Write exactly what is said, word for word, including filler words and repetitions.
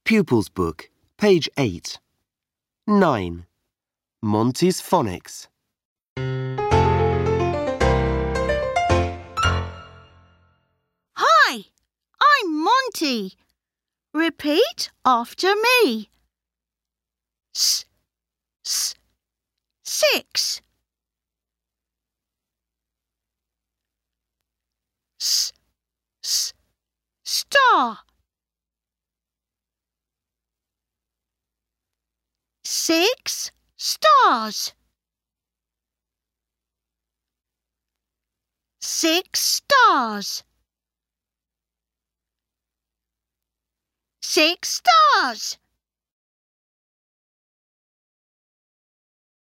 Pupils Book, page eight. nine. Monty's Phonics. Hi, I'm Monty. Repeat after me. S, s, six. S, s, star. Six stars. Six stars. Six stars.